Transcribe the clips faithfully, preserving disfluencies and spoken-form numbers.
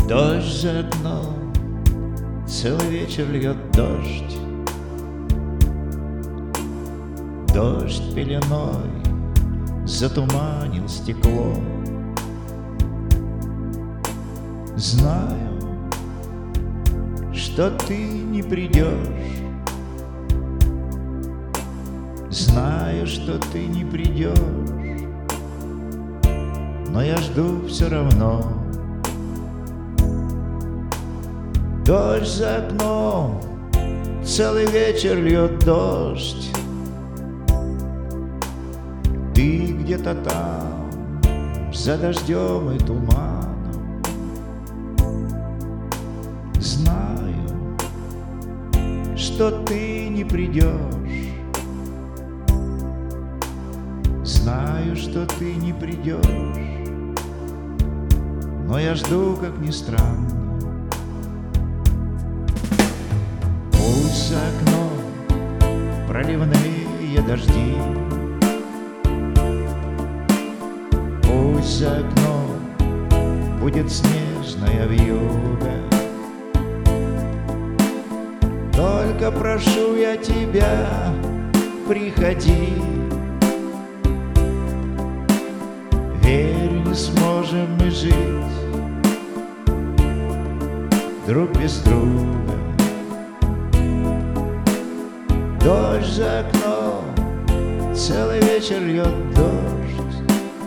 Дождь за окном, целый вечер льет дождь. Дождь пеленой затуманил стекло. Знаю, что ты не придешь. Знаю, что ты не придешь, но я жду все равно. Дождь за окном, целый вечер льет дождь. Ты где-то там, за дождем и туманом. Знаю, что ты не придешь. Знаю, что ты не придешь, но я жду, как ни странно. Пусть за окном проливные дожди, пусть за окном будет снежная вьюга. Только прошу я тебя, приходи. Верь, не сможем мы жить друг без друга. Дождь за окном, целый вечер льет дождь.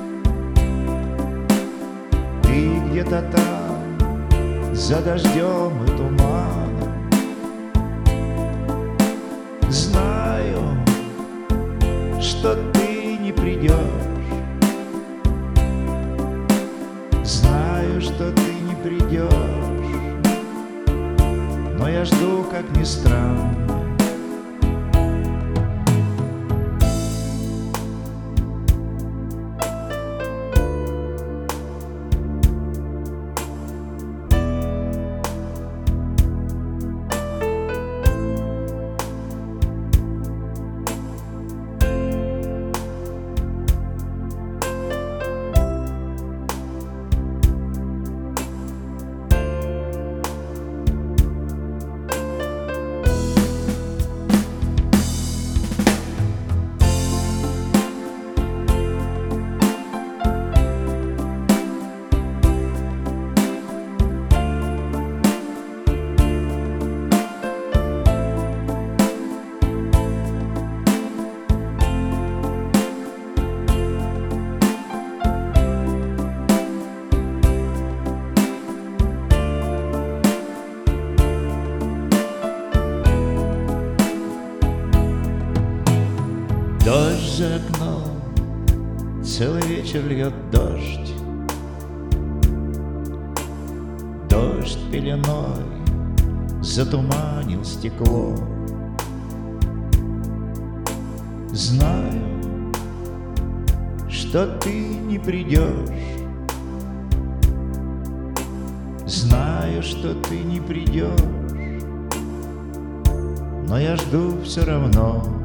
Ты где-то там, за дождем и туманом. Знаю, что ты не придешь. Знаю, что ты не придешь, но я жду, как ни странно. Дождь за окном, целый вечер льет дождь. Дождь пеленой затуманил стекло. Знаю, что ты не придешь. Знаю, что ты не придешь, но я жду все равно.